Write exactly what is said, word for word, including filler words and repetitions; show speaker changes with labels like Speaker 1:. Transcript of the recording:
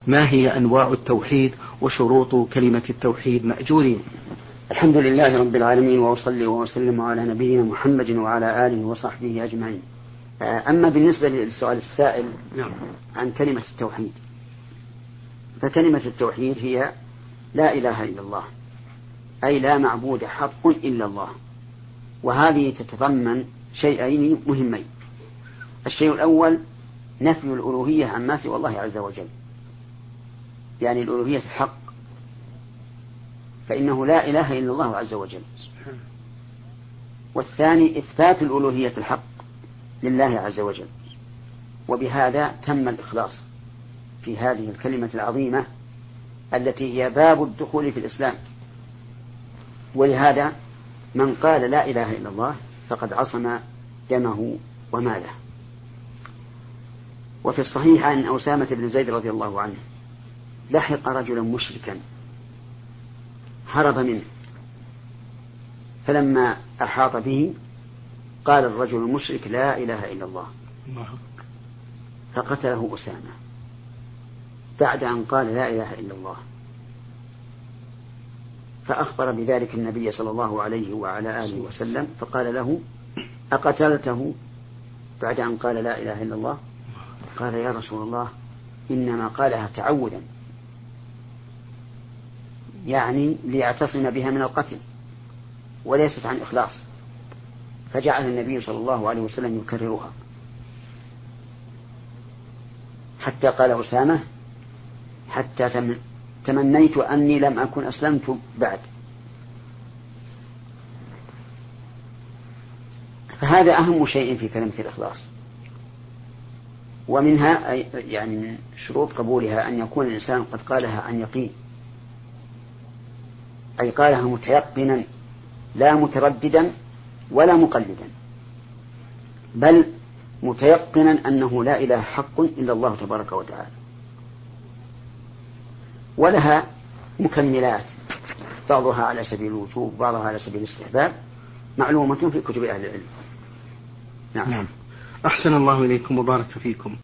Speaker 1: ما هي أنواع التوحيد وشروط كلمة التوحيد مأجورين؟
Speaker 2: الحمد لله رب العالمين، وأصلي وأسلم على نبينا محمد وعلى آله وصحبه أجمعين. أما بالنسبة للسؤال السائل عن كلمة التوحيد، فكلمة التوحيد هي لا إله إلا الله، أي لا معبود حق إلا الله. وهذه تتضمن شيئين مهمين. الشيء الأول نفي الألوهية عما سوى الله عز وجل، يعني الألوهية الحق، فإنه لا إله إلا الله عز وجل. والثاني إثبات الألوهية الحق لله عز وجل. وبهذا تم الإخلاص في هذه الكلمة العظيمة التي هي باب الدخول في الإسلام. ولهذا من قال لا إله إلا الله فقد عصم دمه وماله. وفي الصحيح عن أسامة بن زيد رضي الله عنه لحق رجلا مشركا هرب منه، فلما أحاط به قال الرجل المشرك لا إله إلا الله، فقتله أسامة بعد أن قال لا إله إلا الله. فأخبر بذلك النبي صلى الله عليه وعلى آله وسلم، فقال له أقتلته بعد أن قال لا إله إلا الله؟ قال يا رسول الله إنما قالها تعودا، يعني ليعتصم بها من القتل وليست عن إخلاص. فجعل النبي صلى الله عليه وسلم يكررها حتى قال أسامة حتى تمنيت أني لم أكن أسلمت بعد. فهذا أهم شيء في كلمة الإخلاص. ومنها يعني من شروط قبولها أن يكون الإنسان قد قالها عن يقين، أي قالها متيقنا لا مترددا ولا مقلدا، بل متيقنا أنه لا إله حق إلا الله تبارك وتعالى. ولها مكملات، بعضها على سبيل الوجوب بعضها على سبيل الاستحباب، معلومة في كتب أهل العلم.
Speaker 1: نعم. نعم. أحسن الله إليكم وبارك فيكم.